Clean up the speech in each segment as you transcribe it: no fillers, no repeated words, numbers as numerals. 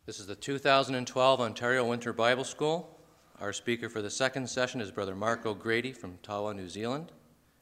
This is the 2012 Ontario Winter Bible School. Our speaker for the second session is Brother Mark O'Grady from Tawa, New Zealand.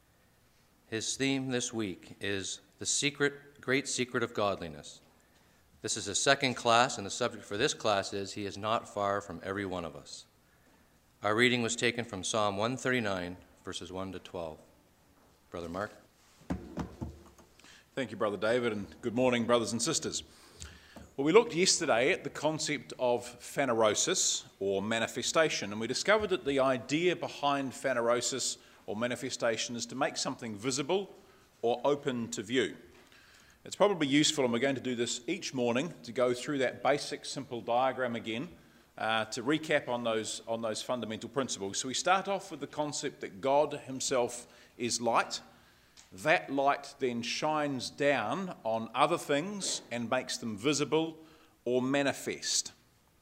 His theme this week is the great secret of godliness. This is his second class, and the subject for this class is He is not far from every one of us. Our reading was taken from Psalm 139, verses 1 to 12. Brother Mark. Thank you, Brother David, and good morning, brothers and sisters. Well, we looked yesterday at the concept of phanerosis, or manifestation, and we discovered that the idea behind phanerosis, or manifestation, is to make something visible or open to view. It's probably useful, and we're going to do this each morning, to go through that basic, simple diagram again, to recap on those fundamental principles. So we start off with the concept that God himself is light. That light then shines down on other things and makes them visible or manifest.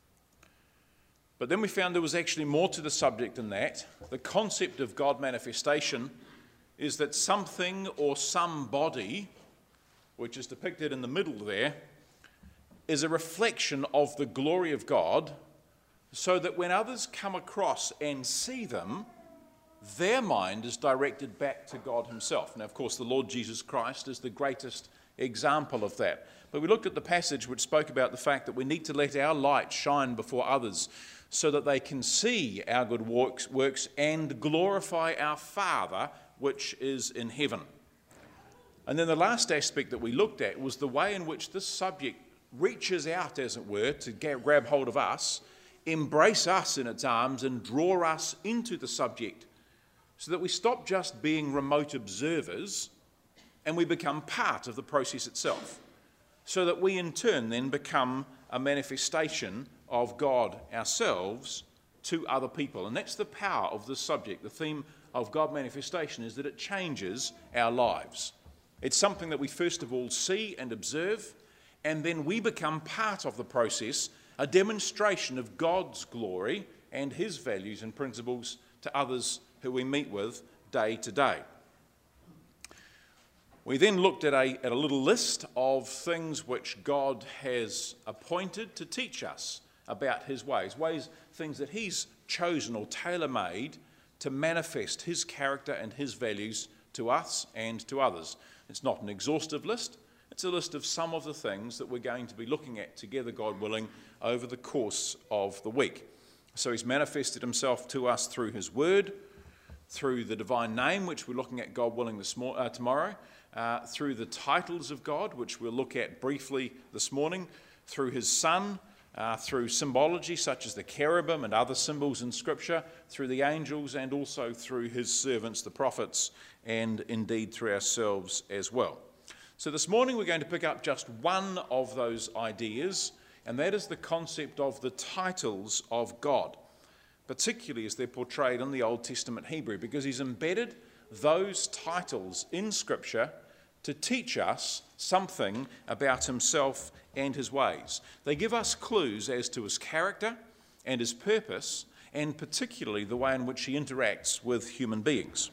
But then we found there was actually more to the subject than that. The concept of God manifestation is that something or somebody, which is depicted in the middle there, is a reflection of the glory of God, so that when others come across and see them, their mind is directed back to God himself. Now, of course, the Lord Jesus Christ is the greatest example of that. But we looked at the passage which spoke about the fact that we need to let our light shine before others so that they can see our good works and glorify our Father which is in heaven. And then the last aspect that we looked at was the way in which this subject reaches out, as it were, to grab hold of us, embrace us in its arms and draw us into the subject, so that we stop just being remote observers and we become part of the process itself, so that we in turn then become a manifestation of God ourselves to other people. And that's the power of this subject. The theme of God manifestation is that it changes our lives. It's something that we first of all see and observe, and then we become part of the process, a demonstration of God's glory and his values and principles to others who we meet with day to day. We then looked at a little list of things which God has appointed to teach us about his ways, things that he's chosen or tailor-made to manifest his character and his values to us and to others. It's not an exhaustive list. It's a list of some of the things that we're going to be looking at together, God willing, over the course of the week. So he's manifested himself to us through his word, through the divine name, which we're looking at, God willing, tomorrow, through the titles of God, which we'll look at briefly this morning, through his Son, through symbology such as the cherubim and other symbols in Scripture, through the angels, and also through his servants, the prophets, and indeed through ourselves as well. So this morning we're going to pick up just one of those ideas, and that is the concept of the titles of God, particularly as they're portrayed in the Old Testament Hebrew, because he's embedded those titles in Scripture to teach us something about himself and his ways. They give us clues as to his character and his purpose, and particularly the way in which he interacts with human beings.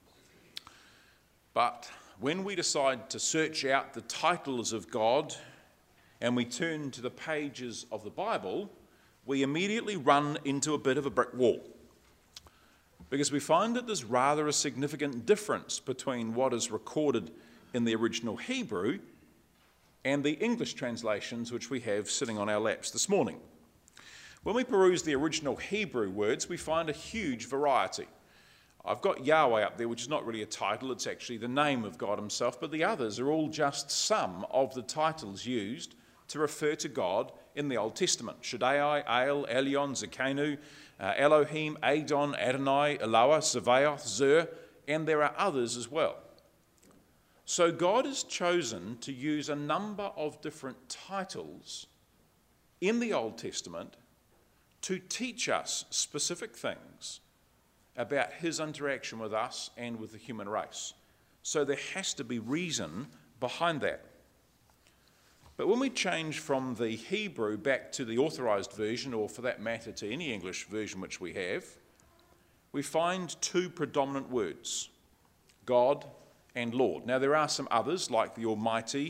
But when we decide to search out the titles of God and we turn to the pages of the Bible, we immediately run into a bit of a brick wall, because we find that there's rather a significant difference between what is recorded in the original Hebrew and the English translations which we have sitting on our laps this morning. When we peruse the original Hebrew words, we find a huge variety. I've got Yahweh up there, which is not really a title, it's actually the name of God himself, but the others are all just some of the titles used to refer to God in the Old Testament. Shaddai, El, Elyon, Zakenu, Elohim, Adon, Adonai, Eloah, Sabaoth, Zer, and there are others as well. So God has chosen to use a number of different titles in the Old Testament to teach us specific things about his interaction with us and with the human race. So there has to be reason behind that. But when we change from the Hebrew back to the authorized version, or for that matter to any English version which we have, we find two predominant words, God and Lord. Now there are some others like the Almighty,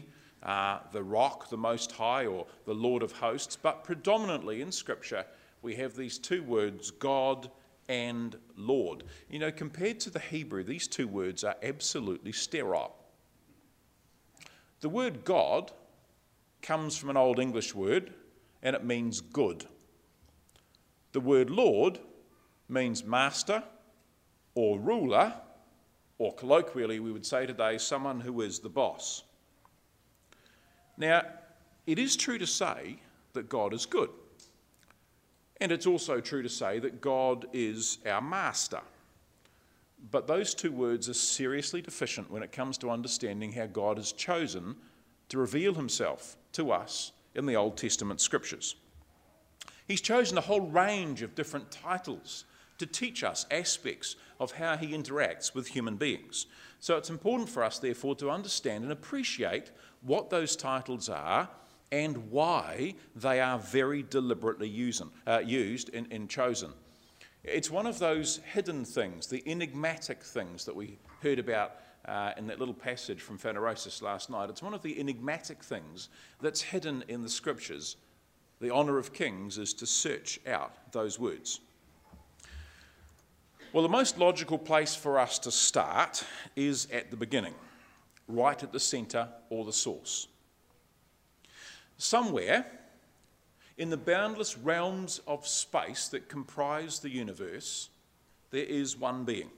the rock, the Most High, or the Lord of Hosts, but predominantly in Scripture we have these two words, God and Lord. You know, compared to the Hebrew, these two words are absolutely sterile. The word God comes from an Old English word, and it means good. The word Lord means master or ruler, or colloquially we would say today, someone who is the boss. Now, it is true to say that God is good. And it's also true to say that God is our master. But those two words are seriously deficient when it comes to understanding how God has chosen to reveal himself to us in the Old Testament scriptures. He's chosen a whole range of different titles to teach us aspects of how he interacts with human beings. So it's important for us, therefore, to understand and appreciate what those titles are and why they are very deliberately used and chosen. It's one of those hidden things, the enigmatic things that we heard about in that little passage from Phanerosis last night. It's one of the enigmatic things that's hidden in the scriptures. The honour of kings is to search out those words. Well, the most logical place for us to start is at the beginning, right at the centre or the source. Somewhere in the boundless realms of space that comprise the universe, there is one being.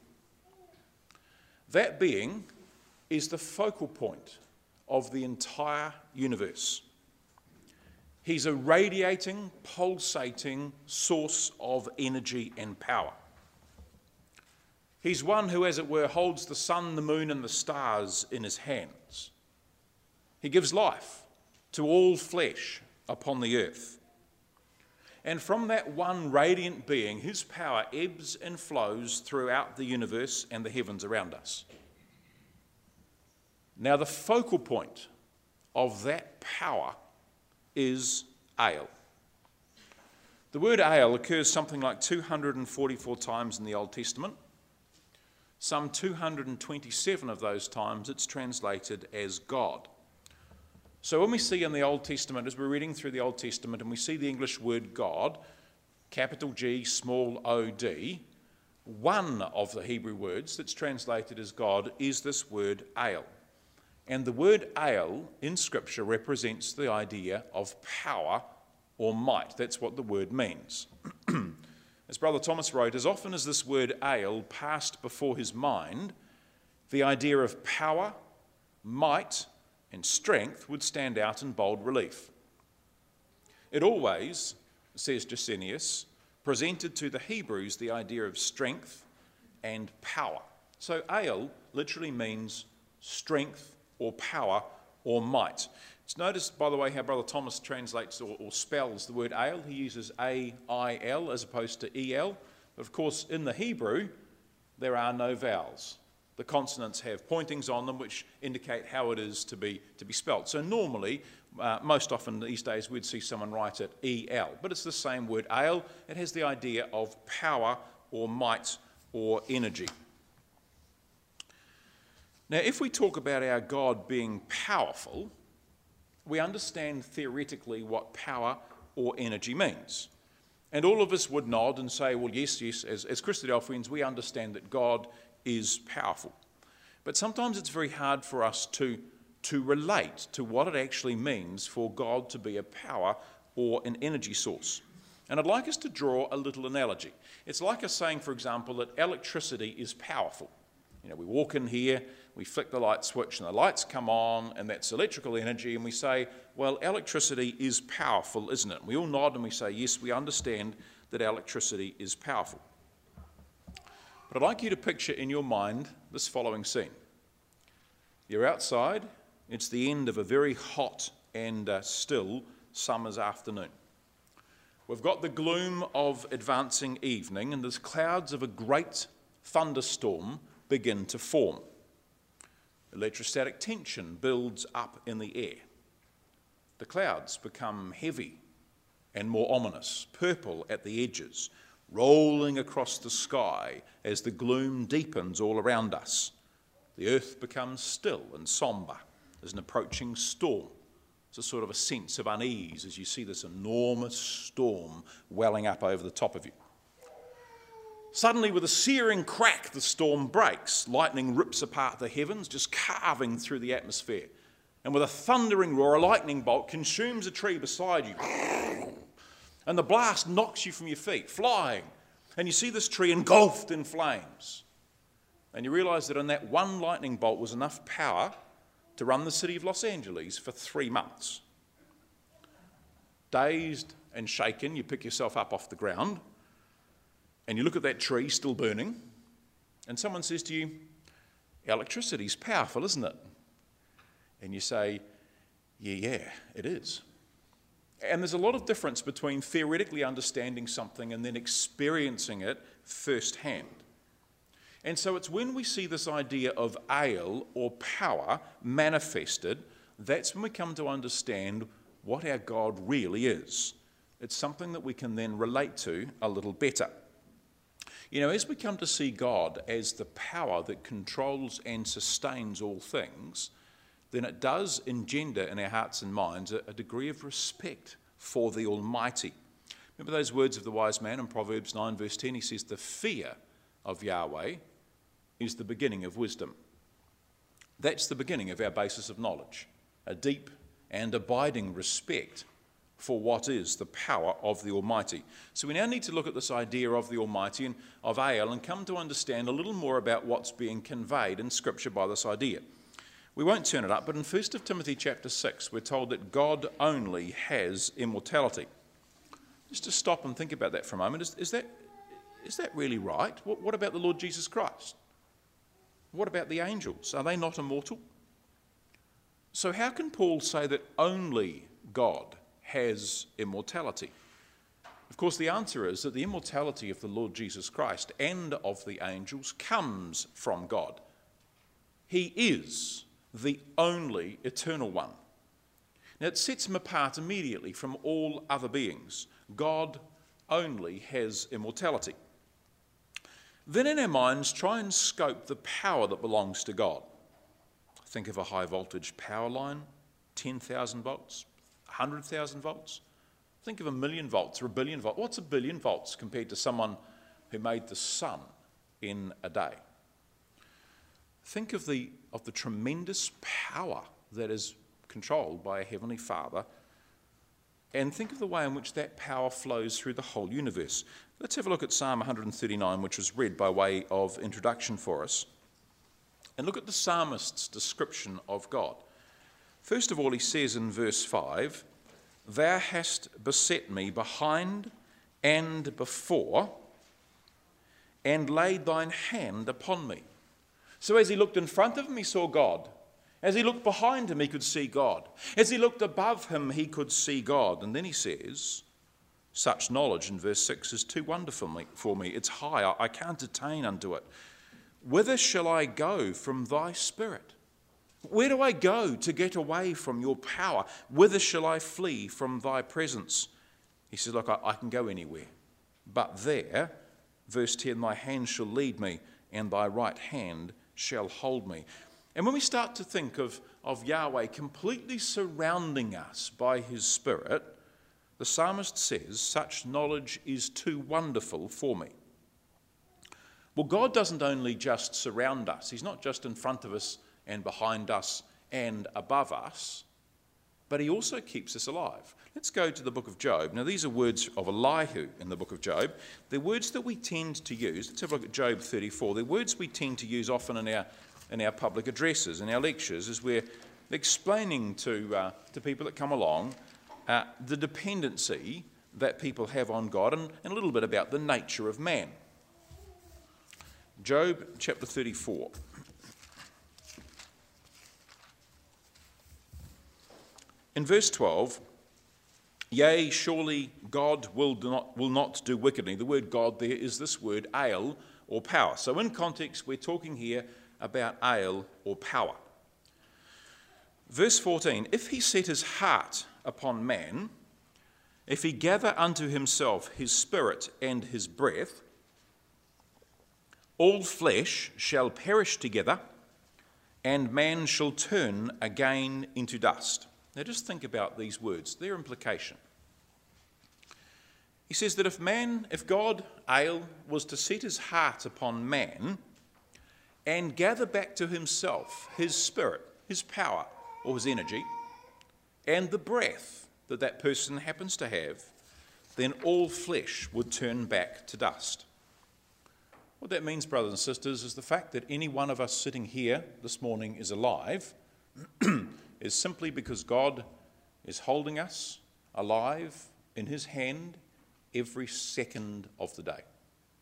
That being is the focal point of the entire universe. He's a radiating, pulsating source of energy and power. He's one who, as it were, holds the sun, the moon, and the stars in his hands. He gives life to all flesh upon the earth. And from that one radiant being, his power ebbs and flows throughout the universe and the heavens around us. Now, the focal point of that power is Ale. The word Ale occurs something like 244 times in the Old Testament. Some 227 of those times it's translated as God. So when we see in the Old Testament, as we're reading through the Old Testament, and we see the English word God, capital G, small o-d, one of the Hebrew words that's translated as God is this word Ale. And the word Ale in Scripture represents the idea of power or might. That's what the word means. As Brother Thomas wrote, as often as this word Ale passed before his mind, the idea of power, might, and strength would stand out in bold relief. It always, says Gesenius, presented to the Hebrews the idea of strength and power. So Ale literally means strength or power or might. It's noticed, by the way, how Brother Thomas translates or spells the word ale. He uses A-I-L as opposed to E-L. But of course, in the Hebrew, there are no vowels. The consonants have pointings on them which indicate how it is to be spelt. So normally, most often these days, we'd see someone write it E-L. But it's the same word, ale. It has the idea of power or might or energy. Now, if we talk about our God being powerful, we understand theoretically what power or energy means. And all of us would nod and say, well, yes, as Christadelphians, we understand that God is powerful. But sometimes it's very hard for us to relate to what it actually means for God to be a power or an energy source. And I'd like us to draw a little analogy. It's like us saying, for example, that electricity is powerful. You know, we walk in here, we flick the light switch and the lights come on, and that's electrical energy, and we say, well, electricity is powerful, isn't it? And we all nod and we say, yes, we understand that electricity is powerful. But I'd like you to picture in your mind this following scene. You're outside, it's the end of a very hot and still summer's afternoon. We've got the gloom of advancing evening, and there's clouds of a great thunderstorm begin to form. Electrostatic tension builds up in the air. The clouds become heavy and more ominous, purple at the edges, rolling across the sky as the gloom deepens all around us. The earth becomes still and sombre as an approaching storm It's a sort of a sense of unease as you see this enormous storm welling up over the top of you. Suddenly, with a searing crack, the storm breaks. Lightning rips apart the heavens, just carving through the atmosphere. And with a thundering roar, a lightning bolt consumes a tree beside you. And the blast knocks you from your feet, flying. And you see this tree engulfed in flames. And you realise that in that one lightning bolt was enough power to run the city of Los Angeles for 3 months. Dazed and shaken, you pick yourself up off the ground. And you look at that tree still burning, and someone says to you, electricity's powerful, isn't it? And you say, yeah, it is. And there's a lot of difference between theoretically understanding something and then experiencing it firsthand. And so it's when we see this idea of ale or power manifested, that's when we come to understand what our God really is. It's something that we can then relate to a little better. You know, as we come to see God as the power that controls and sustains all things, then it does engender in our hearts and minds a degree of respect for the Almighty. Remember those words of the wise man in Proverbs 9 verse 10? He says, the fear of Yahweh is the beginning of wisdom. That's the beginning of our basis of knowledge, a deep and abiding respect for what is the power of the Almighty. So we now need to look at this idea of the Almighty and of Ale and come to understand a little more about what's being conveyed in Scripture by this idea. We won't turn it up, but in 1 Timothy chapter 6, we're told that God only has immortality. Just to stop and think about that for a moment, is that really right? What about the Lord Jesus Christ? What about the angels? Are they not immortal? So how can Paul say that only God has immortality? Of course, the answer is that the immortality of the Lord Jesus Christ and of the angels comes from God. He is the only eternal one. Now, it sets him apart immediately from all other beings. God only has immortality. Then in our minds, try and scope the power that belongs to God. Think of a high voltage power line, 10,000 volts, 100,000 volts. Think of 1,000,000 volts or 1 billion volts. What's 1 billion volts compared to someone who made the sun in a day? Think of the tremendous power that is controlled by a Heavenly Father, and think of the way in which that power flows through the whole universe. Let's have a look at Psalm 139, which was read by way of introduction for us, and look at the psalmist's description of God. First of all, he says in verse 5, "Thou hast beset me behind and before, and laid thine hand upon me." So as he looked in front of him, he saw God. As he looked behind him, he could see God. As he looked above him, he could see God. And then he says, such knowledge in verse 6 is too wonderful for me. It's high, I can't attain unto it. Whither shall I go from thy spirit? Where do I go to get away from your power? Whither shall I flee from thy presence? He says, look, I can go anywhere. But there, verse 10, thy hand shall lead me, and thy right hand shall hold me. And when we start to think of Yahweh completely surrounding us by his Spirit, the psalmist says, such knowledge is too wonderful for me. Well, God doesn't only just surround us. He's not just in front of us and behind us and above us, but he also keeps us alive. Let's go to the book of Job. Now, these are words of Elihu in the book of Job. They're words that we tend to use. Let's have a look at Job 34. They're words we tend to use often in our public addresses, in our lectures, as we're explaining to people that come along the dependency that people have on God and a little bit about the nature of man. Job chapter 34. In verse 12, yea, surely God will not do wickedly. The word God there is this word ale or power. So in context, we're talking here about ale or power. Verse 14, if he set his heart upon man, if he gather unto himself his spirit and his breath, all flesh shall perish together, and man shall turn again into dust. Now just think about these words, their implication. He says that if God, Ale, was to set his heart upon man and gather back to himself his spirit, his power, or his energy, and the breath that that person happens to have, then all flesh would turn back to dust. What that means, brothers and sisters, is the fact that any one of us sitting here this morning is alive is simply because God is holding us alive in his hand every second of the day.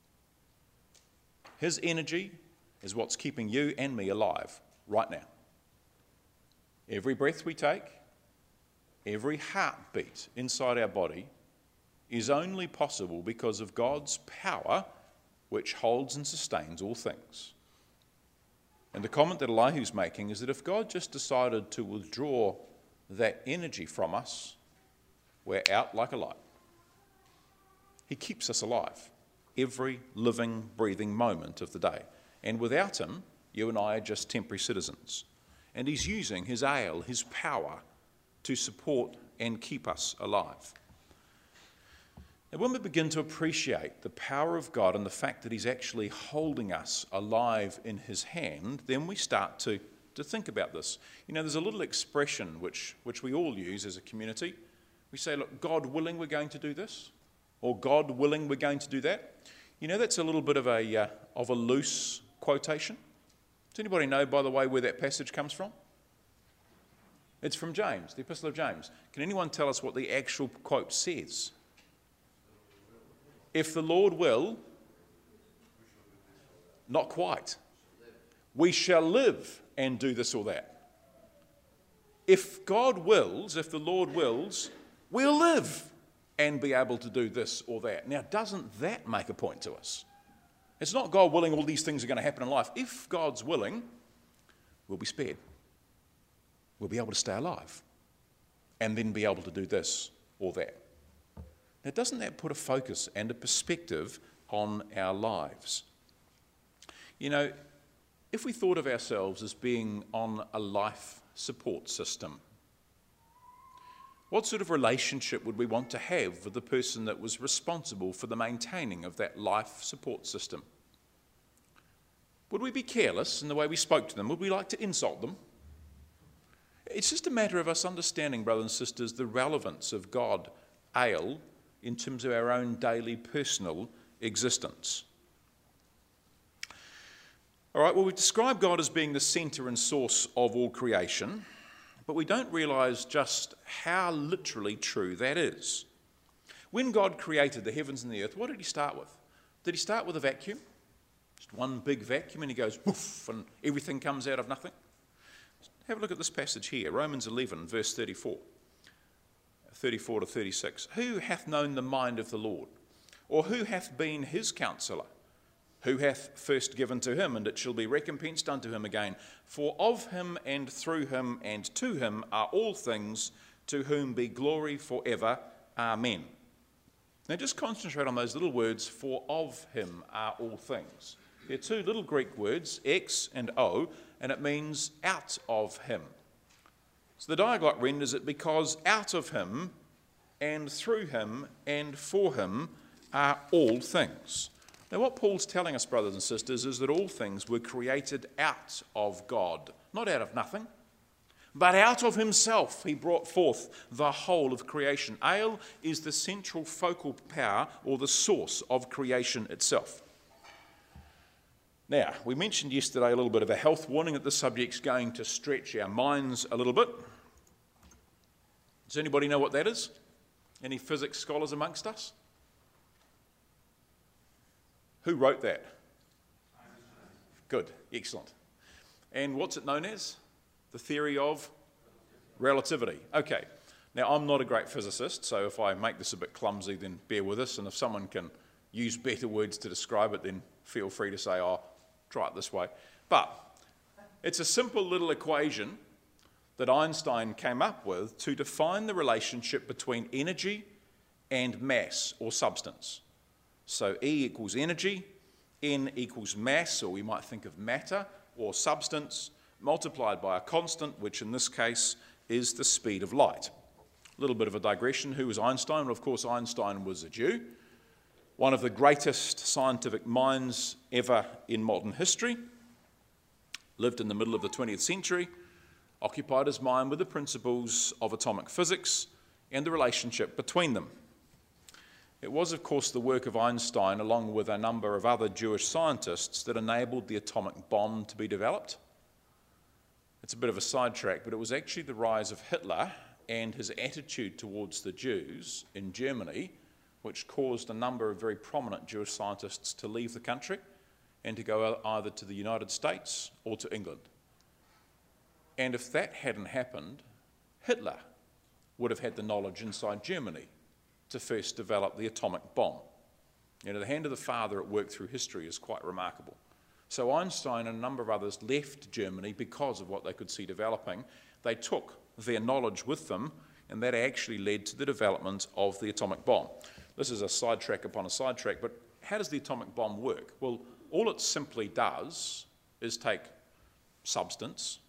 His energy is what's keeping you and me alive right now. Every breath we take, every heartbeat inside our body is only possible because of God's power, which holds and sustains all things. And the comment that Elihu's making is that if God just decided to withdraw that energy from us, we're out like a light. He keeps us alive every living, breathing moment of the day. And without him, you and I are just temporary citizens. And he's using his ale, his power, to support and keep us alive. And when we begin to appreciate the power of God and the fact that he's actually holding us alive in his hand, then we start to think about this. You know, there's a little expression which we all use as a community. We say, look, God willing, we're going to do this, or God willing, we're going to do that. You know, that's a little bit of a loose quotation. Does anybody know, by the way, where that passage comes from? It's from James, the Epistle of James. Can anyone tell us what the actual quote says? If the Lord will, not quite. We shall live and do this or that. If God wills, if the Lord wills, we'll live and be able to do this or that. Now, doesn't that make a point to us? It's not God willing all these things are going to happen in life. If God's willing, we'll be spared. We'll be able to stay alive and then be able to do this or that. Now, doesn't that put a focus and a perspective on our lives? You know, if we thought of ourselves as being on a life support system, what sort of relationship would we want to have with the person that was responsible for the maintaining of that life support system? Would we be careless in the way we spoke to them? Would we like to insult them? It's just a matter of us understanding, brothers and sisters, the relevance of God, Ale, in terms of our own daily personal existence. All right, well, we describe God as being the centre and source of all creation, but we don't realise just how literally true that is. When God created the heavens and the earth, what did he start with? Did he start with a vacuum? Just one big vacuum and he goes woof and everything comes out of nothing? Have a look at this passage here, Romans 11, verse 34 to 36. Who hath known the mind of the Lord? Or who hath been his counsellor? Who hath first given to him, and it shall be recompensed unto him again? For of him and through him and to him are all things, to whom be glory forever. Amen. Now just concentrate on those little words, for of him are all things. They're two little Greek words, ex and o, and it means out of him. So the Diaglott renders it because out of him and through him and for him are all things. Now what Paul's telling us, brothers and sisters, is that all things were created out of God, not out of nothing, but out of himself he brought forth the whole of creation. Ale is the central focal power or the source of creation itself. Now, we mentioned yesterday a little bit of a health warning that this subject's going to stretch our minds a little bit. Does anybody know what that is? Any physics scholars amongst us? Who wrote that? Good, excellent. And what's it known as? The theory of relativity. Okay, now I'm not a great physicist, so if I make this a bit clumsy, then bear with us, and if someone can use better words to describe it, then feel free to say, oh, try it this way. But it's a simple little equation that Einstein came up with to define the relationship between energy and mass or substance. So E equals energy, N equals mass, or we might think of matter or substance, multiplied by a constant, which in this case is the speed of light. A little bit of a digression. Who was Einstein? Well, of course, Einstein was a Jew, one of the greatest scientific minds ever in modern history, lived in the middle of the 20th century, occupied his mind with the principles of atomic physics and the relationship between them. It was, of course, the work of Einstein, along with a number of other Jewish scientists, that enabled the atomic bomb to be developed. It's a bit of a sidetrack, but it was actually the rise of Hitler and his attitude towards the Jews in Germany which caused a number of very prominent Jewish scientists to leave the country and to go either to the United States or to England. And if that hadn't happened, Hitler would have had the knowledge inside Germany to first develop the atomic bomb. You know, the hand of the Father at work through history is quite remarkable. So Einstein and a number of others left Germany because of what they could see developing. They took their knowledge with them, and that actually led to the development of the atomic bomb. This is a sidetrack upon a sidetrack, but how does the atomic bomb work? Well, all it simply does is take substance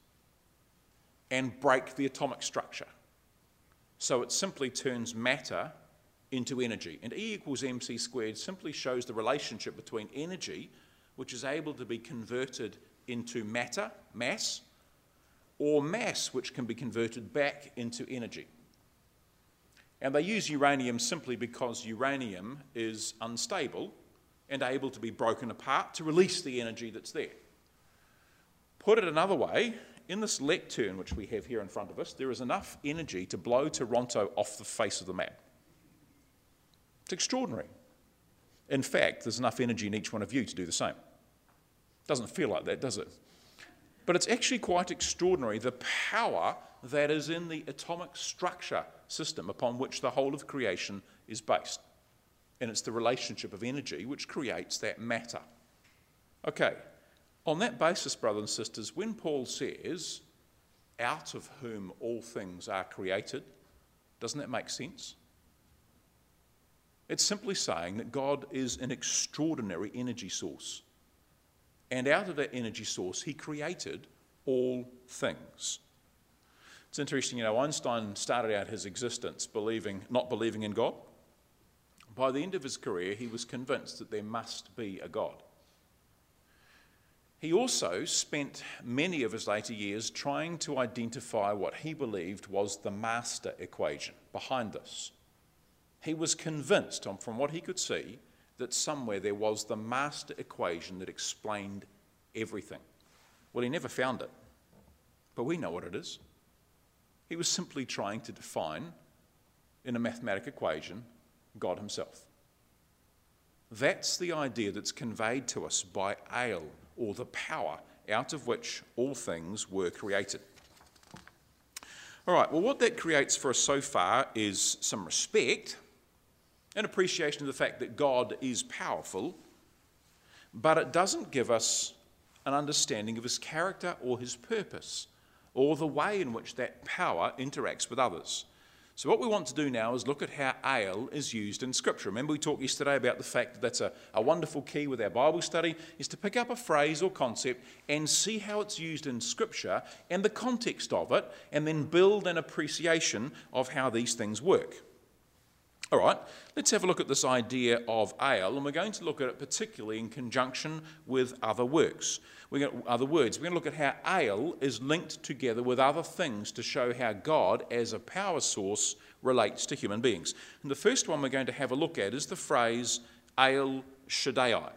and break the atomic structure. So it simply turns matter into energy. And E equals mc squared simply shows the relationship between energy, which is able to be converted into matter, mass, or mass, which can be converted back into energy. And they use uranium simply because uranium is unstable and able to be broken apart to release the energy that's there. Put it another way, in this lectern which we have here in front of us, there is enough energy to blow Toronto off the face of the map. It's extraordinary. In fact, there's enough energy in each one of you to do the same. Doesn't feel like that, does it? But it's actually quite extraordinary, the power that is in the atomic structure system upon which the whole of creation is based. And it's the relationship of energy which creates that matter. Okay, on that basis, brothers and sisters, when Paul says, out of whom all things are created, doesn't that make sense? It's simply saying that God is an extraordinary energy source. And out of that energy source, he created all things. It's interesting, Einstein started out his existence not believing in God. By the end of his career, he was convinced that there must be a God. He also spent many of his later years trying to identify what he believed was the master equation behind this. He was convinced, from what he could see, that somewhere there was the master equation that explained everything. Well, he never found it, but we know what it is. He was simply trying to define, in a mathematical equation, God himself. That's the idea that's conveyed to us by Ale, or the power out of which all things were created. All right, well, what that creates for us so far is some respect, an appreciation of the fact that God is powerful, but it doesn't give us an understanding of his character or his purpose, or the way in which that power interacts with others. So what we want to do now is look at how Ale is used in Scripture. Remember we talked yesterday about the fact that that's a wonderful key with our Bible study, is to pick up a phrase or concept and see how it's used in Scripture and the context of it, and then build an appreciation of how these things work. All right, let's have a look at this idea of Ale, and we're going to look at it particularly in conjunction with other works. We're going to look at how Ale is linked together with other things to show how God, as a power source, relates to human beings. And the first one we're going to have a look at is the phrase El Shaddai.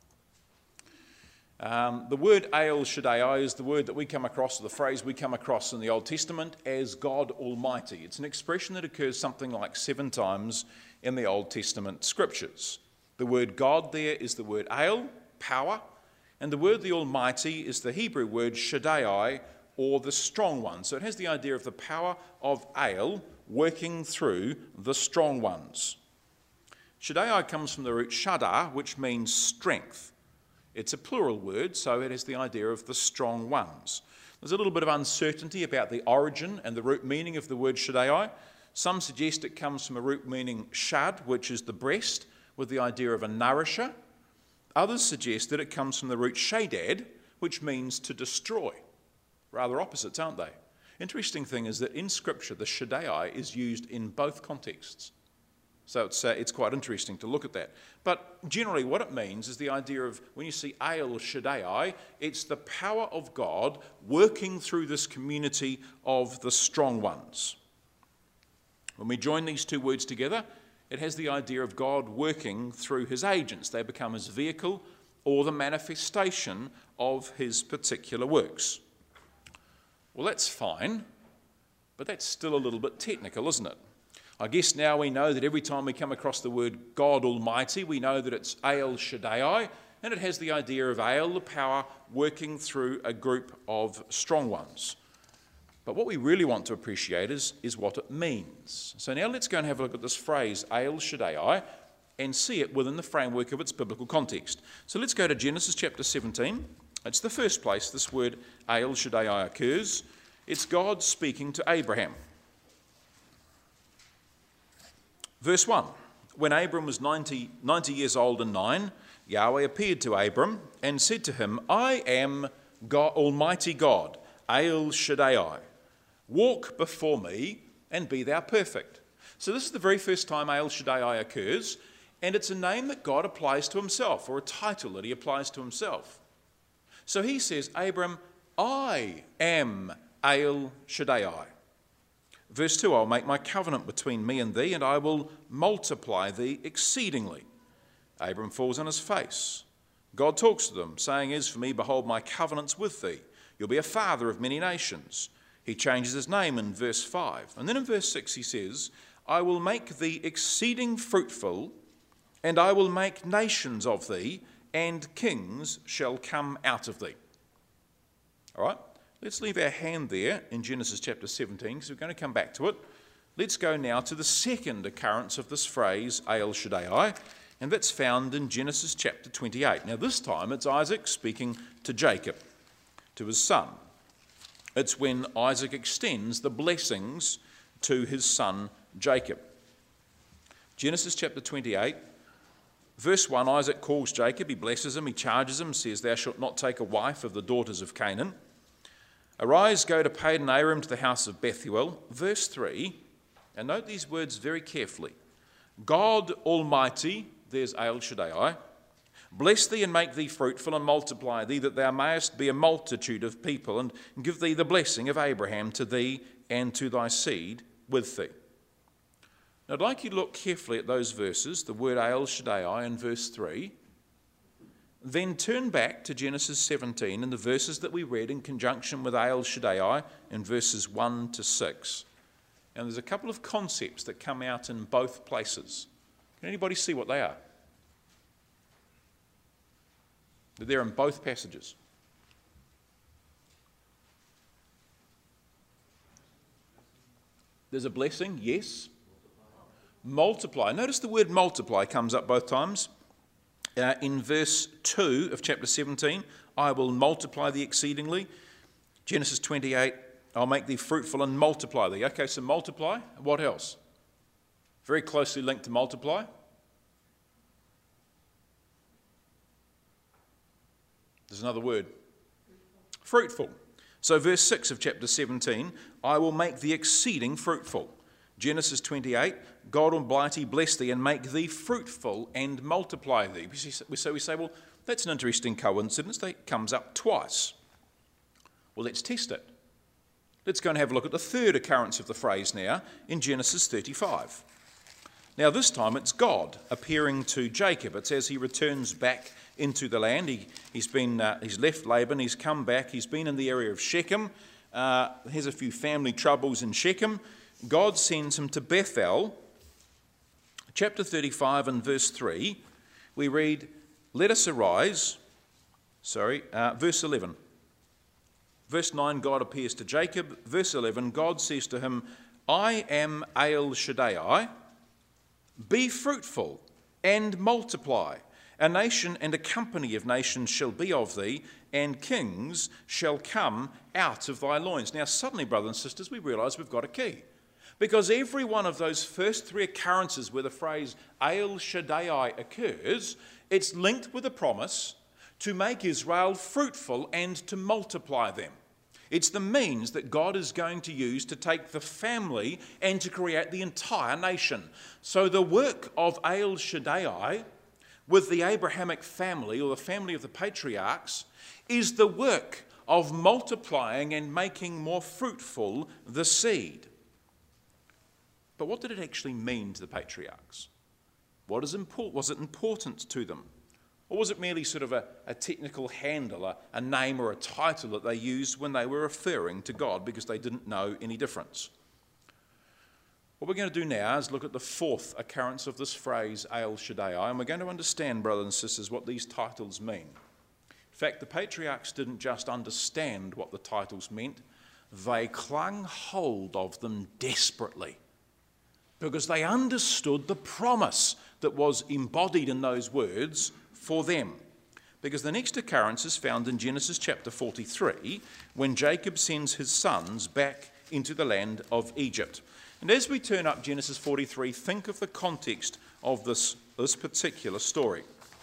The word El Shaddai is the word that we come across, or the phrase we come across in the Old Testament as God Almighty. It's an expression that occurs something like 7 times in the Old Testament scriptures. The word God there is the word El, power, and the word the Almighty is the Hebrew word Shaddai, or the strong one. So it has the idea of the power of El working through the strong ones. Shaddai comes from the root shada, which means strength. It's a plural word, so it has the idea of the strong ones. There's a little bit of uncertainty about the origin and the root meaning of the word Shaddai. Some suggest it comes from a root meaning shad, which is the breast, with the idea of a nourisher. Others suggest that it comes from the root shadad, which means to destroy. Rather opposites, aren't they? Interesting thing is that in Scripture, the Shaddai is used in both contexts. So it's quite interesting to look at that. But generally what it means is the idea of when you see El Shaddai, it's the power of God working through this community of the strong ones. When we join these two words together, it has the idea of God working through his agents. They become his vehicle or the manifestation of his particular works. Well, that's fine, but that's still a little bit technical, isn't it? I guess now we know that every time we come across the word God Almighty, we know that it's El Shaddai, and it has the idea of El, the power, working through a group of strong ones. But what we really want to appreciate is what it means. So now let's go and have a look at this phrase, El Shaddai, and see it within the framework of its biblical context. So let's go to Genesis chapter 17. It's the first place this word El Shaddai occurs. It's God speaking to Abraham. Verse 1, when Abram was 90 years old and 9, Yahweh appeared to Abram and said to him, I am God, Almighty God, El Shaddai. Walk before me and be thou perfect. So this is the very first time El Shaddai occurs, and it's a name that God applies to himself, or a title that he applies to himself. So he says, Abram, I am El Shaddai. Verse 2, I'll make my covenant between me and thee, and I will multiply thee exceedingly. Abram falls on his face. God talks to them, saying, As for me, behold, my covenant's with thee. You'll be a father of many nations. He changes his name in verse 5. And then in verse 6 he says, I will make thee exceeding fruitful, and I will make nations of thee, and kings shall come out of thee. All right? Let's leave our hand there in Genesis chapter 17, because we're going to come back to it. Let's go now to the second occurrence of this phrase, El Shaddai, and that's found in Genesis chapter 28. Now this time it's Isaac speaking to Jacob, to his son. It's when Isaac extends the blessings to his son Jacob. Genesis chapter 28, verse 1, Isaac calls Jacob, he blesses him, he charges him, says, Thou shalt not take a wife of the daughters of Canaan. Arise, go to Padan Aram to the house of Bethuel. Verse 3, and note these words very carefully. God Almighty, there's El Shaddai, bless thee and make thee fruitful and multiply thee, that thou mayest be a multitude of people, and give thee the blessing of Abraham to thee and to thy seed with thee. Now I'd like you to look carefully at those verses, the word El Shaddai in verse 3. Then turn back to Genesis 17 and the verses that we read in conjunction with El Shaddai in verses 1 to 6. And there's a couple of concepts that come out in both places. Can anybody see what they are? They're there in both passages. There's a blessing, yes. Multiply. Notice the word multiply comes up both times. In verse 2 of chapter 17, I will multiply thee exceedingly. Genesis 28, I'll make thee fruitful and multiply thee. Okay, so multiply. What else? Very closely linked to multiply. There's another word. Fruitful. So verse 6 of chapter 17, I will make thee exceeding fruitful. Genesis 28, God Almighty bless thee and make thee fruitful and multiply thee. So we say, well, that's an interesting coincidence. That comes up twice. Well, let's test it. Let's go and have a look at the third occurrence of the phrase now in Genesis 35. Now this time it's God appearing to Jacob. It's as he returns back into the land. He's left Laban, he's come back, he's been in the area of Shechem. Here's a few family troubles in Shechem. God sends him to Bethel. Chapter 35 and verse 3, we read, let us arise. Verse 11. Verse 9, God appears to Jacob. Verse 11, God says to him, I am El Shaddai. Be fruitful and multiply. A nation and a company of nations shall be of thee, and kings shall come out of thy loins. Now suddenly, brothers and sisters, we realise we've got a key. Because every one of those first three occurrences where the phrase El Shaddai occurs, it's linked with a promise to make Israel fruitful and to multiply them. It's the means that God is going to use to take the family and to create the entire nation. So the work of El Shaddai with the Abrahamic family, or the family of the patriarchs, is the work of multiplying and making more fruitful the seed. But what did it actually mean to the patriarchs? Was it important to them? Or was it merely sort of a technical handle, a name or a title that they used when they were referring to God because they didn't know any difference? What we're going to do now is look at the fourth occurrence of this phrase, El Shaddai, and we're going to understand, brothers and sisters, what these titles mean. In fact, the patriarchs didn't just understand what the titles meant, they clung hold of them desperately because they understood the promise that was embodied in those words for them. Because the next occurrence is found in Genesis chapter 43, when Jacob sends his sons back into the land of Egypt. And as we turn up Genesis 43, think of the context of this particular story.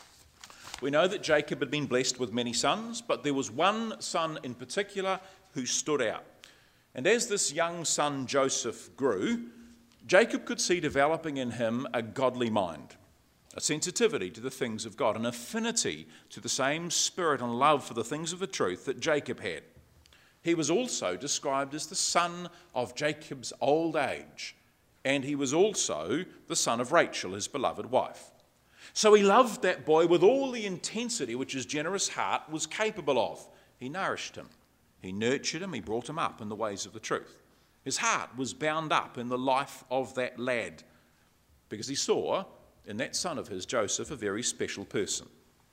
We know that Jacob had been blessed with many sons, but there was one son in particular who stood out. And as this young son Joseph grew, Jacob could see developing in him a godly mind, a sensitivity to the things of God, an affinity to the same spirit and love for the things of the truth that Jacob had. He was also described as the son of Jacob's old age, and he was also the son of Rachel, his beloved wife. So he loved that boy with all the intensity which his generous heart was capable of. He nourished him, he nurtured him, he brought him up in the ways of the truth. His heart was bound up in the life of that lad because he saw in that son of his, Joseph, a very special person.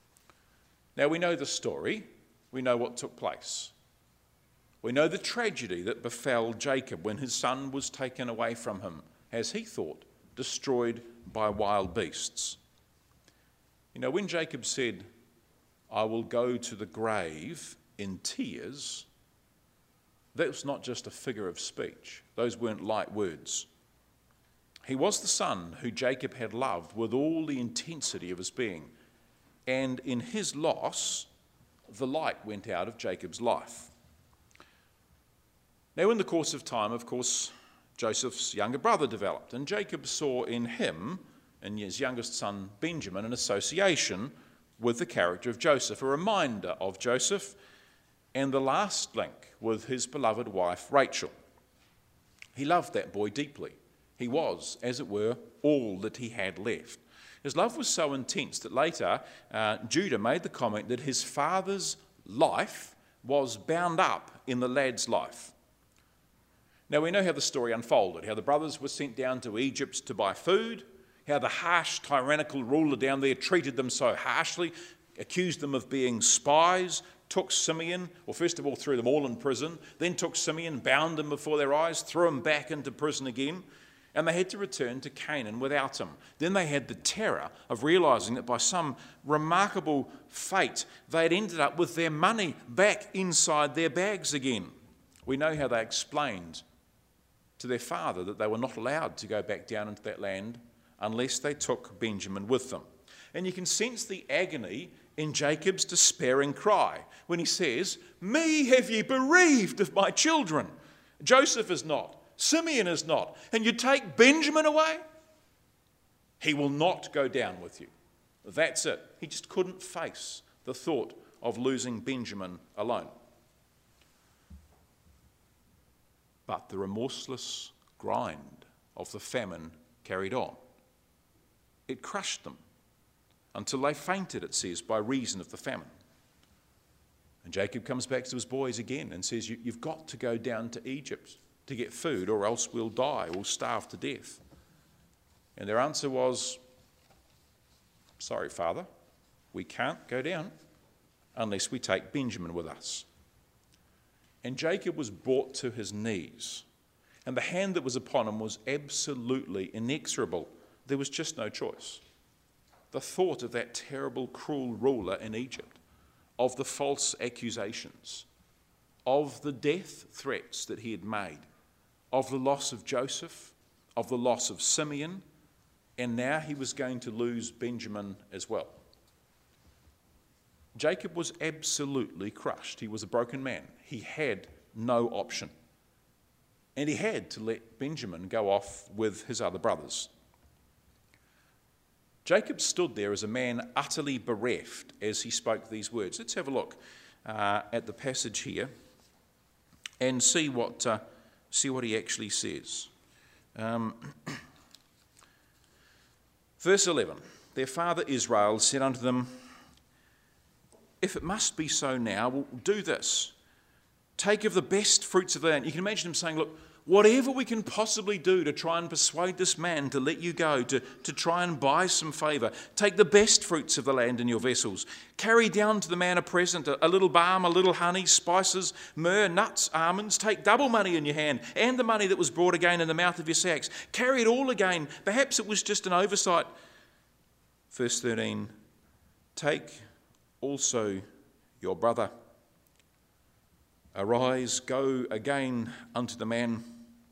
Now we know the story, we know what took place. We know the tragedy that befell Jacob when his son was taken away from him, as he thought, destroyed by wild beasts. You know, when Jacob said, "I will go to the grave in tears," that was not just a figure of speech. Those weren't light words. He was the son who Jacob had loved with all the intensity of his being. And in his loss, the light went out of Jacob's life. Now, in the course of time, of course, Joseph's younger brother developed, and Jacob saw in him and his youngest son Benjamin an association with the character of Joseph, a reminder of Joseph, and the last link with his beloved wife Rachel. He loved that boy deeply. He was, as it were, all that he had left. His love was so intense that later Judah made the comment that his father's life was bound up in the lad's life. Now we know how the story unfolded, how the brothers were sent down to Egypt to buy food, how the harsh, tyrannical ruler down there treated them so harshly, accused them of being spies, took Simeon, well, first of all threw them all in prison, then took Simeon, bound him before their eyes, threw him back into prison again, and they had to return to Canaan without him. Then they had the terror of realising that by some remarkable fate, they had ended up with their money back inside their bags again. We know how they explained to their father that they were not allowed to go back down into that land unless they took Benjamin with them. And you can sense the agony in Jacob's despairing cry when he says, "Me have ye bereaved of my children. Joseph is not, Simeon is not, and you take Benjamin away? He will not go down with you." That's it. He just couldn't face the thought of losing Benjamin alone. But the remorseless grind of the famine carried on. It crushed them until they fainted, it says, by reason of the famine. And Jacob comes back to his boys again and says, "You've got to go down to Egypt to get food, or else we'll die, we'll starve to death." And their answer was, "Sorry, Father, we can't go down unless we take Benjamin with us." And Jacob was brought to his knees, and the hand that was upon him was absolutely inexorable. There was just no choice. The thought of that terrible, cruel ruler in Egypt, of the false accusations, of the death threats that he had made, of the loss of Joseph, of the loss of Simeon, and now he was going to lose Benjamin as well. Jacob was absolutely crushed. He was a broken man. He had no option. And he had to let Benjamin go off with his other brothers. Jacob stood there as a man utterly bereft as he spoke these words. Let's have a look at the passage here and see what he actually says. Verse 11, their father Israel said unto them, if it must be so now, we'll do this. Take of the best fruits of the land. You can imagine him saying, look, whatever we can possibly do to try and persuade this man to let you go, to try and buy some favour. Take the best fruits of the land in your vessels. Carry down to the man a present, a little balm, a little honey, spices, myrrh, nuts, almonds. Take double money in your hand and the money that was brought again in the mouth of your sacks. Carry it all again. Perhaps it was just an oversight. Verse 13, take also your brother. Arise, go again unto the man,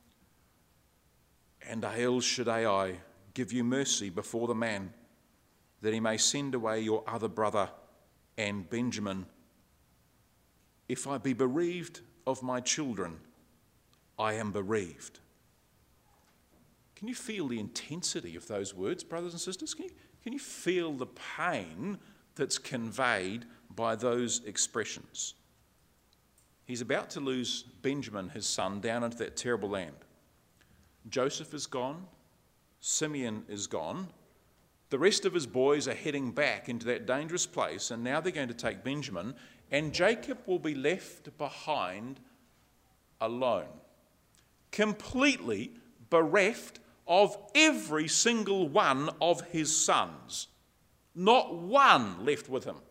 and El Shaddai give you mercy before the man, that he may send away your other brother and Benjamin. If I be bereaved of my children, I am bereaved. Can you feel the intensity of those words, brothers and sisters? Can you feel the pain that's conveyed by those expressions? He's about to lose Benjamin, his son, down into that terrible land. Joseph is gone. Simeon is gone. The rest of his boys are heading back into that dangerous place, and now they're going to take Benjamin, and Jacob will be left behind alone, completely bereft of every single one of his sons. Not one left with him.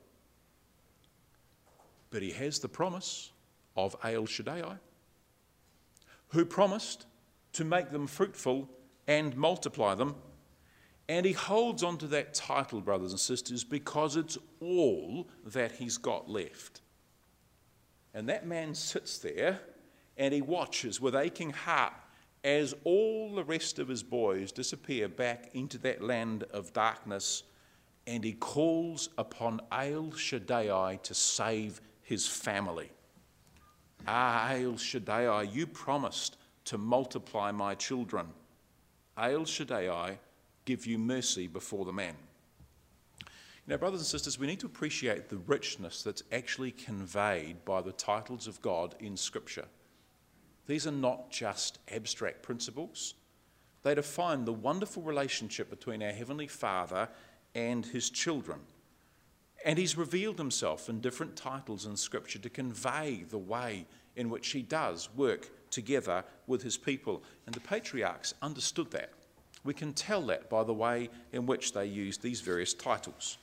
But he has the promise of El Shaddai, who promised to make them fruitful and multiply them. And he holds on to that title, brothers and sisters, because it's all that he's got left. And that man sits there and he watches with aching heart as all the rest of his boys disappear back into that land of darkness, and he calls upon El Shaddai to save his family. El Shaddai, you promised to multiply my children. El Shaddai, give you mercy before the man. Now, brothers and sisters, we need to appreciate the richness that's actually conveyed by the titles of God in Scripture. These are not just abstract principles. They define the wonderful relationship between our Heavenly Father and his children. And he's revealed himself in different titles in Scripture to convey the way in which he does work together with his people. And the patriarchs understood that. We can tell that by the way in which they used these various titles.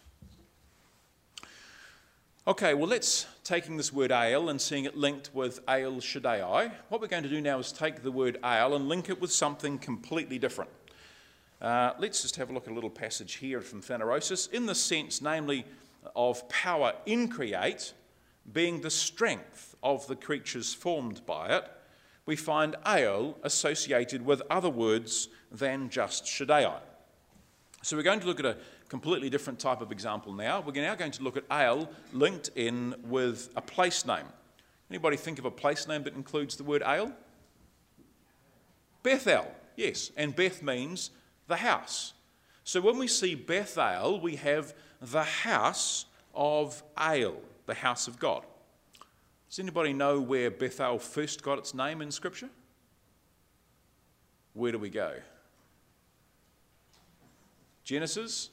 Okay, well, let's taking this word El and seeing it linked with El Shaddai. What we're going to do now is take the word El and link it with something completely different. Let's just have a look at a little passage here from Phanerosis, in the sense, namely, of power in create, being the strength of the creatures formed by it. We find El associated with other words than just Shaddai. So we're going to look at a completely different type of example now. We're now going to look at El linked in with a place name. Anybody think of a place name that includes the word El? Bethel, yes, and Beth means the house. So when we see Bethel, we have the house of El, the house of God. Does anybody know where Bethel first got its name in Scripture? Where do we go? Genesis?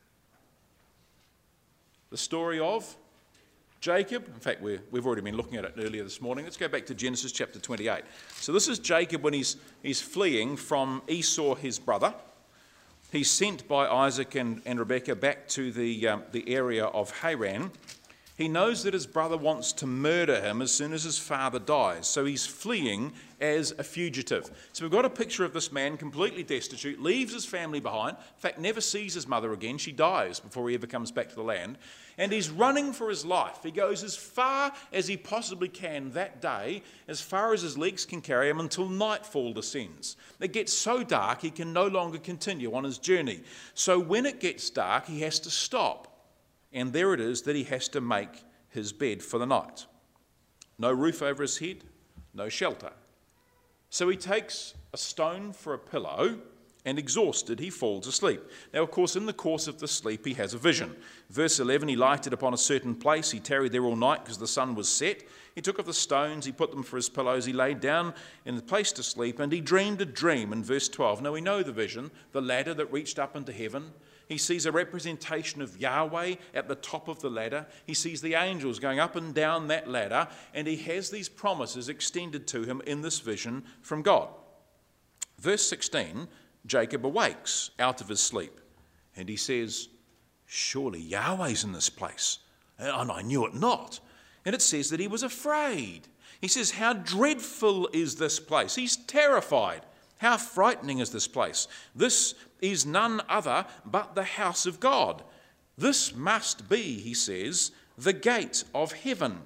The story of Jacob. In fact, we've already been looking at it earlier this morning. Let's go back to Genesis chapter 28. So this is Jacob when he's fleeing from Esau, his brother. He's sent by Isaac and Rebekah back to the area of Haran. He knows that his brother wants to murder him as soon as his father dies. So he's fleeing as a fugitive. So we've got a picture of this man completely destitute, leaves his family behind, in fact, never sees his mother again. She dies before he ever comes back to the land. And he's running for his life. He goes as far as he possibly can that day, as far as his legs can carry him, until nightfall descends. It gets so dark he can no longer continue on his journey. So when it gets dark, he has to stop. And there it is that he has to make his bed for the night. No roof over his head, no shelter. So he takes a stone for a pillow, and exhausted, he falls asleep. Now, of course, in the course of the sleep, he has a vision. Verse 11, he lighted upon a certain place. He tarried there all night because the sun was set. He took of the stones, he put them for his pillows. He laid down in the place to sleep, and he dreamed a dream in verse 12. Now, we know the vision, the ladder that reached up into heaven. He sees a representation of Yahweh at the top of the ladder. He sees the angels going up and down that ladder, and he has these promises extended to him in this vision from God. Verse 16, Jacob awakes out of his sleep, and he says, surely Yahweh's in this place, and I knew it not. And it says that he was afraid. He says, how dreadful is this place? He's terrified. How frightening is this place? This is none other but the house of God. This must be, he says, the gate of heaven.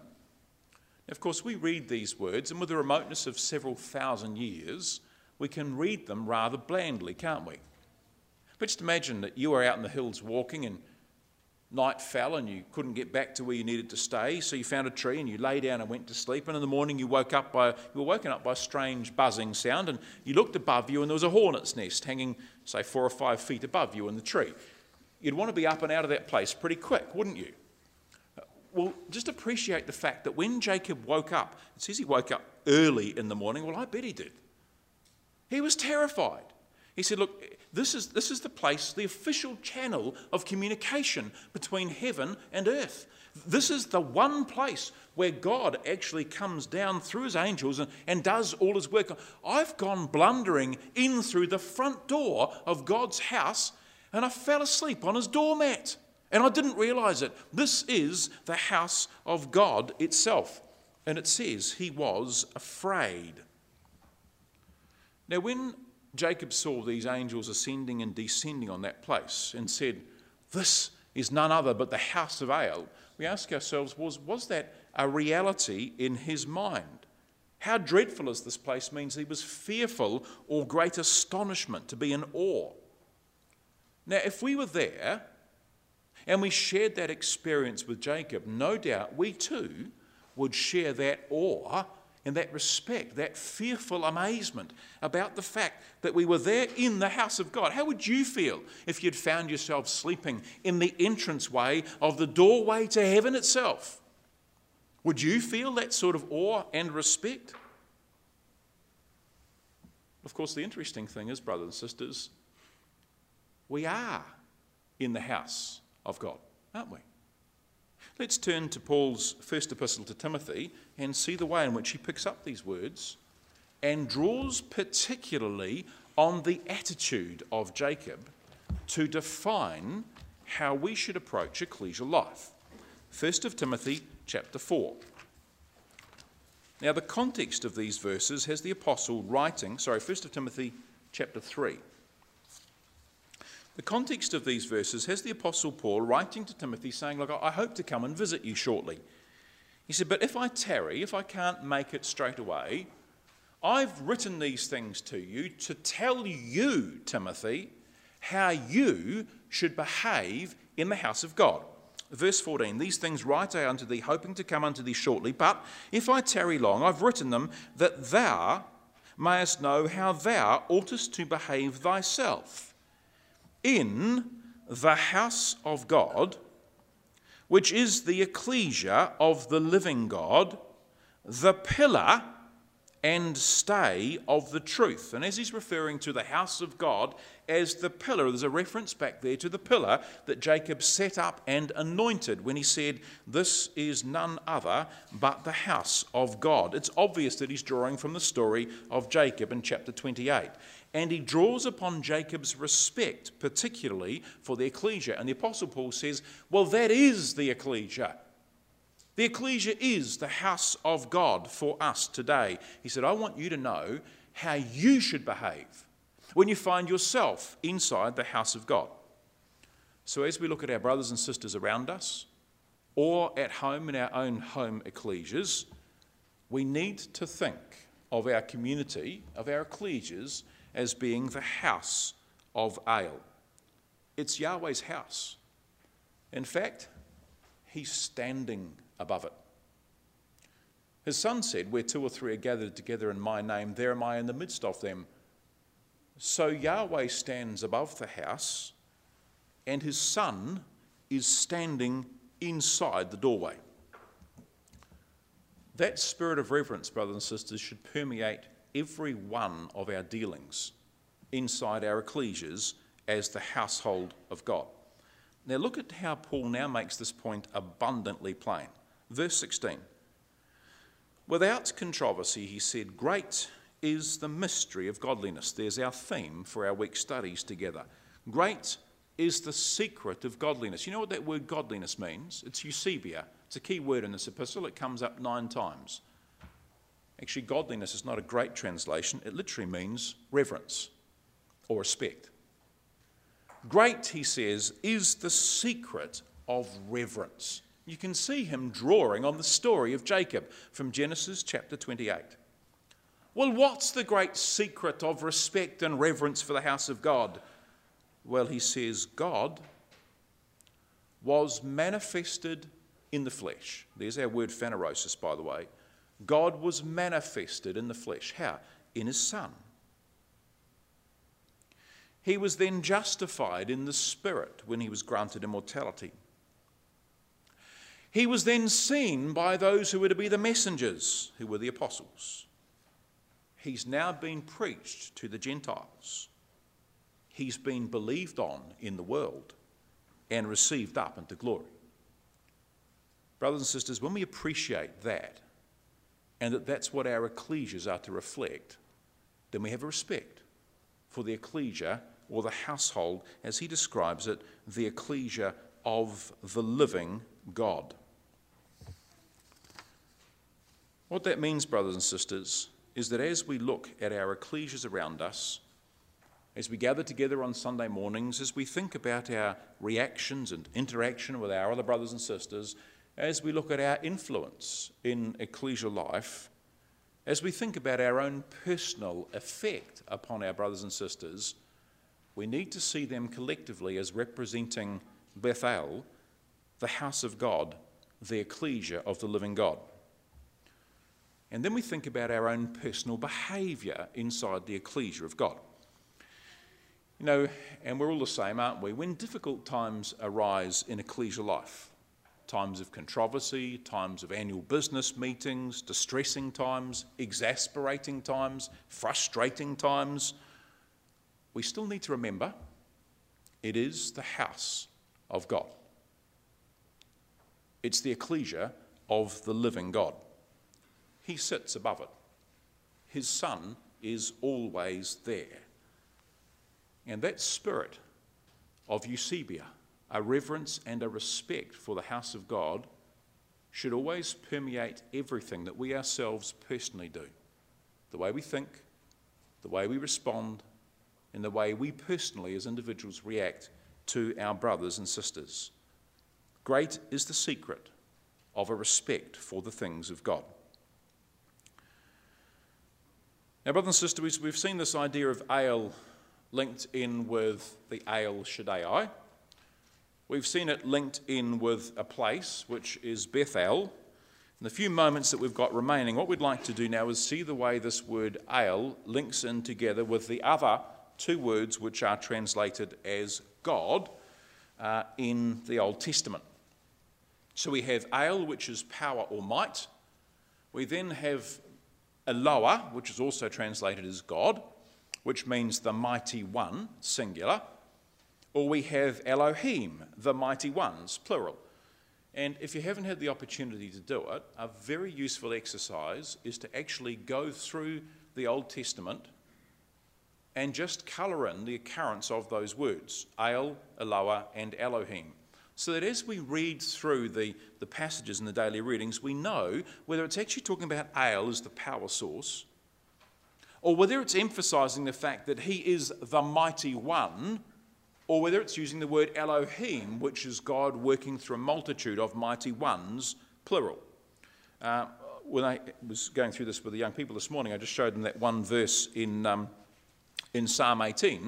Of course, we read these words, and with the remoteness of several thousand years, we can read them rather blandly, can't we? But just imagine that you were out in the hills walking and night fell and you couldn't get back to where you needed to stay, so you found a tree and you lay down and went to sleep, and in the morning you were woken up by a strange buzzing sound, and you looked above you and there was a hornet's nest hanging, say, 4 or 5 feet above you in the tree. You'd want to be up and out of that place pretty quick, wouldn't you? Well, just appreciate the fact that when Jacob woke up, it says he woke up early in the morning. Well, I bet he did. He was terrified. He said, look, this is the place, the official channel of communication between heaven and earth. This is the one place where God actually comes down through his angels and does all his work. I've gone blundering in through the front door of God's house, and I fell asleep on his doormat. And I didn't realise it. This is the house of God itself. And it says he was afraid. Now, when Jacob saw these angels ascending and descending on that place and said, this is none other but the house of Ale, we ask ourselves, was that a reality in his mind? How dreadful is this place means he was fearful or great astonishment, to be in awe. Now, if we were there and we shared that experience with Jacob, no doubt we too would share that awe and that respect, that fearful amazement about the fact that we were there in the house of God. How would you feel if you'd found yourself sleeping in the entranceway of the doorway to heaven itself? Would you feel that sort of awe and respect? Of course, the interesting thing is, brothers and sisters, we are in the house of God, aren't we? Let's turn to Paul's first epistle to Timothy and see the way in which he picks up these words and draws particularly on the attitude of Jacob to define how we should approach ecclesial life. 1 Timothy chapter 4. Now, the context of these verses has the apostle writing, 1 Timothy chapter 3. The context of these verses has the Apostle Paul writing to Timothy saying, look, I hope to come and visit you shortly. He said, but if I tarry, if I can't make it straight away, I've written these things to you to tell you, Timothy, how you should behave in the house of God. Verse 14, these things write I unto thee, hoping to come unto thee shortly, but if I tarry long, I've written them that thou mayest know how thou oughtest to behave thyself in the house of God, which is the ecclesia of the living God, the pillar and stay of the truth. And as he's referring to the house of God as the pillar, there's a reference back there to the pillar that Jacob set up and anointed when he said, this is none other but the house of God. It's obvious that he's drawing from the story of Jacob in chapter 28. And he draws upon Jacob's respect, particularly for the ecclesia. And the Apostle Paul says, well, that is the ecclesia. The ecclesia is the house of God for us today. He said, I want you to know how you should behave when you find yourself inside the house of God. So as we look at our brothers and sisters around us, or at home in our own home ecclesias, we need to think of our community, of our ecclesias, as being the house of Ale. It's Yahweh's house. In fact, he's standing above it. His Son said, where 2 or 3 are gathered together in my name, there am I in the midst of them. So Yahweh stands above the house, and his Son is standing inside the doorway. That spirit of reverence, brothers and sisters, should permeate every one of our dealings inside our ecclesias as the household of God. Now look at how Paul now makes this point abundantly plain. Verse 16. Without controversy, he said, great is the mystery of godliness. There's our theme for our week studies together. Great is the secret of godliness. You know what that word godliness means? It's eusebia. It's a key word in this epistle. It comes up 9 times. Actually, godliness is not a great translation. It literally means reverence or respect. Great, he says, is the secret of reverence. You can see him drawing on the story of Jacob from Genesis chapter 28. Well, what's the great secret of respect and reverence for the house of God? Well, he says, God was manifested in the flesh. There's our word phanerosis, by the way. God was manifested in the flesh. How? In his Son. He was then justified in the Spirit when he was granted immortality. He was then seen by those who were to be the messengers, who were the apostles. He's now been preached to the Gentiles. He's been believed on in the world and received up into glory. Brothers and sisters, when we appreciate that, and that's what our ecclesias are to reflect, then we have a respect for the ecclesia, or the household, as he describes it, the ecclesia of the living God. What that means, brothers and sisters, is that as we look at our ecclesias around us, as we gather together on Sunday mornings, as we think about our reactions and interaction with our other brothers and sisters, as we look at our influence in ecclesial life, as we think about our own personal effect upon our brothers and sisters, we need to see them collectively as representing Bethel, the house of God, the ecclesia of the living God. And then we think about our own personal behaviour inside the ecclesia of God. You know, and we're all the same, aren't we? When difficult times arise in ecclesial life, times of controversy, times of annual business meetings, distressing times, exasperating times, frustrating times, we still need to remember it is the house of God. It's the ecclesia of the living God. He sits above it. His Son is always there. And that spirit of eusebia, a reverence and a respect for the house of God, should always permeate everything that we ourselves personally do. The way we think, the way we respond, and the way we personally as individuals react to our brothers and sisters. Great is the secret of a respect for the things of God. Now, brothers and sisters, we've seen this idea of Ale linked in with the Ale Shaddai. We've seen it linked in with a place, which is Bethel. In the few moments that we've got remaining, what we'd like to do now is see the way this word Ale links in together with the other 2 words which are translated as God in the Old Testament. So we have Ale, which is power or might. We then have Eloah, which is also translated as God, which means the mighty one, singular. Or we have Elohim, the mighty ones, plural. And if you haven't had the opportunity to do it, a very useful exercise is to actually go through the Old Testament and just colour in the occurrence of those words, Ale, Eloah, and Elohim, so that as we read through the passages in the daily readings, we know whether it's actually talking about Ale as the power source, or whether it's emphasising the fact that he is the mighty one, or whether it's using the word Elohim, which is God working through a multitude of mighty ones, plural. When I was going through this with the young people this morning, I just showed them that one verse in Psalm 18,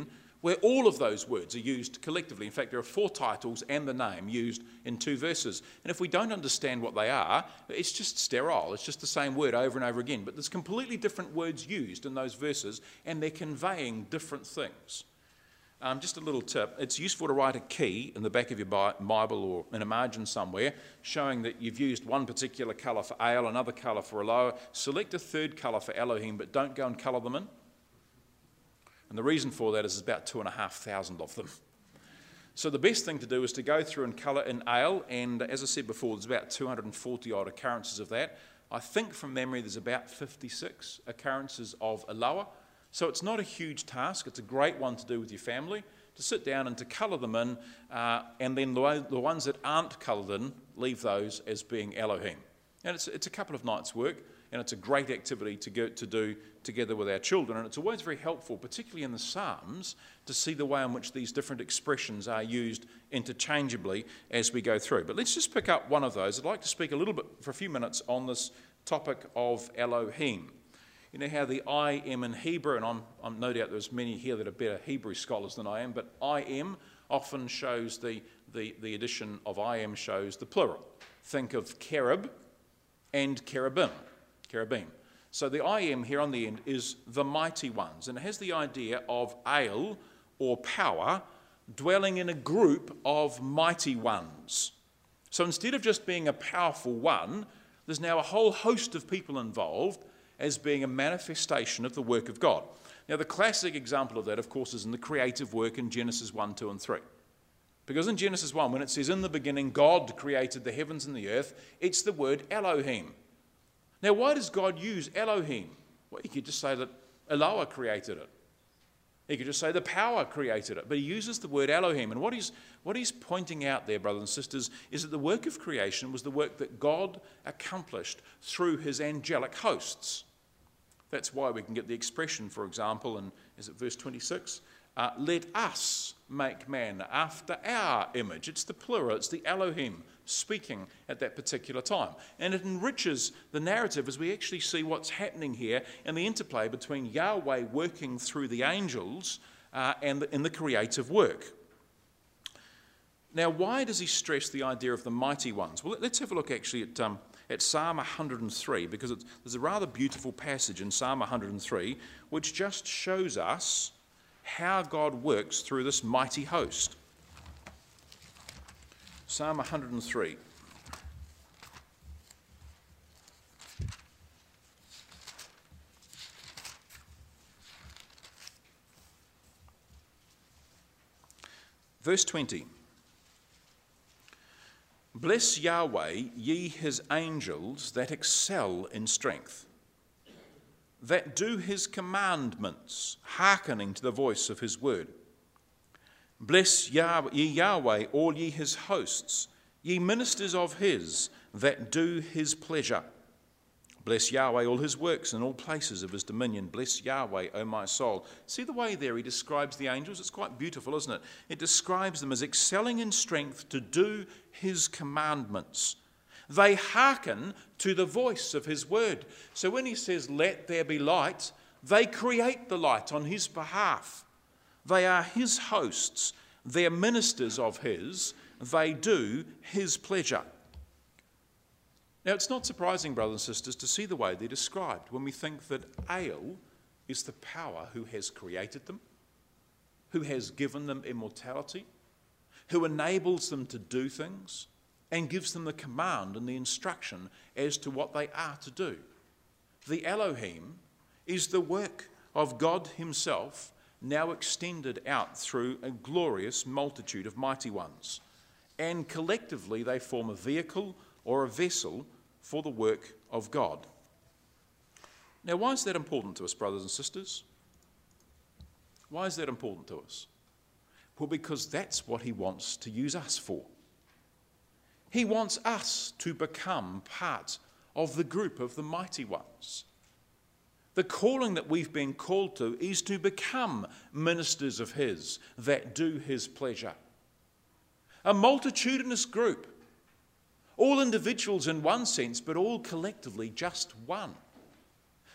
where all of those words are used collectively. In fact, there are 4 titles and the name used in 2 verses. And if we don't understand what they are, it's just sterile. It's just the same word over and over again. But there's completely different words used in those verses, and they're conveying different things. Just a little tip. It's useful to write a key in the back of your Bible or in a margin somewhere, showing that you've used one particular colour for ale, another colour for Eloah. Select a third colour for Elohim, but don't go and colour them in. And the reason for that is there's about 2,500 of them. So the best thing to do is to go through and colour in ale, and as I said before, there's about 240 odd occurrences of that. I think from memory there's about 56 occurrences of Eloah. So it's not a huge task. It's a great one to do with your family, to sit down and to colour them in, and then the ones that aren't coloured in, leave those as being Elohim. And it's a couple of nights' work, and it's a great activity to do together with our children. And it's always very helpful, particularly in the Psalms, to see the way in which these different expressions are used interchangeably as we go through. But let's just pick up one of those. I'd like to speak a little bit for a few minutes on this topic of Elohim. You know how the I am in Hebrew, and I'm no doubt there's many here that are better Hebrew scholars than I am, but I am often shows the addition of I am shows the plural. Think of cherub and cherubim. So the I am here on the end is the mighty ones, and it has the idea of ale or power dwelling in a group of mighty ones. So instead of just being a powerful one, there's now a whole host of people involved as being a manifestation of the work of God. Now the classic example of that, of course, is in the creative work in Genesis 1, 2 and 3. Because in Genesis 1, when it says, in the beginning God created the heavens and the earth, it's the word Elohim. Now, why does God use Elohim? Well, he could just say that Eloah created it. He could just say the power created it. But he uses the word Elohim. And what he's pointing out there, brothers and sisters, is that the work of creation was the work that God accomplished through his angelic hosts. That's why we can get the expression, for example, in, is it verse 26? Let us make man after our image. It's the plural, it's the Elohim speaking at that particular time. And it enriches the narrative as we actually see what's happening here and the interplay between Yahweh working through the angels and in the creative work. Now, why does he stress the idea of the mighty ones? Well, let's have a look actually at Psalm 103, because there's a rather beautiful passage in Psalm 103 which just shows us how God works through this mighty host. Psalm 103. Verse 20. Bless Yahweh, ye his angels that excel in strength, that do his commandments, hearkening to the voice of his word. Bless ye Yahweh, all ye his hosts, ye ministers of his, that do his pleasure. Bless Yahweh, all his works in all places of his dominion. Bless Yahweh, O my soul. See the way there he describes the angels? It's quite beautiful, isn't it? It describes them as excelling in strength to do his commandments. They hearken to the voice of his word. So when he says, let there be light, they create the light on his behalf. They are his hosts. They're ministers of his. They do his pleasure. Now, it's not surprising, brothers and sisters, to see the way they're described when we think that Ale is the power who has created them, who has given them immortality, who enables them to do things, and gives them the command and the instruction as to what they are to do. The Elohim is the work of God himself, now extended out through a glorious multitude of mighty ones. And collectively they form a vehicle or a vessel for the work of God. Now, why is that important to us, brothers and sisters? Why is that important to us? Well, because that's what he wants to use us for. He wants us to become part of the group of the mighty ones. The calling that we've been called to is to become ministers of his that do his pleasure. A multitudinous group, all individuals in one sense, but all collectively just one.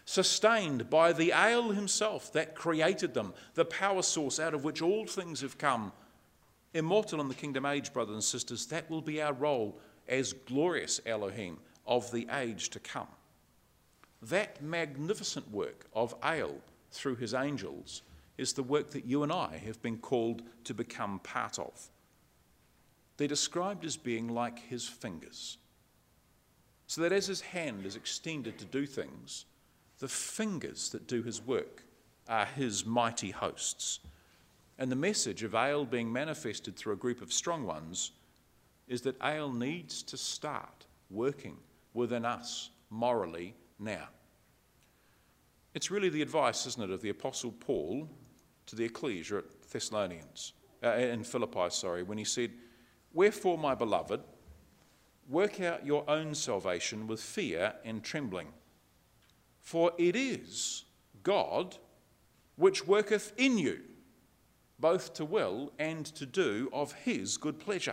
sustained by the Ale himself that created them, the power source out of which all things have come. Immortal in the kingdom age, brothers and sisters, that will be our role as glorious Elohim of the age to come. That magnificent work of Ale through his angels is the work that you and I have been called to become part of. They're described as being like his fingers, so that as his hand is extended to do things, the fingers that do his work are his mighty hosts. And the message of Ale being manifested through a group of strong ones is that Ale needs to start working within us morally now. It's really the advice, isn't it, of the Apostle Paul to the ecclesia at in Philippi, when he said, "Wherefore, my beloved, work out your own salvation with fear and trembling. For it is God which worketh in you, both to will and to do of his good pleasure."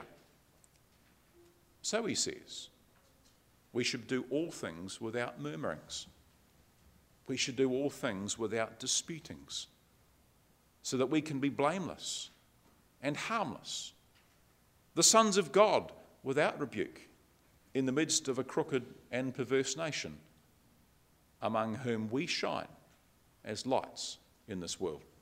So he says, we should do all things without murmurings. We should do all things without disputings, so that we can be blameless and harmless, the sons of God without rebuke, in the midst of a crooked and perverse nation, among whom we shine as lights in this world.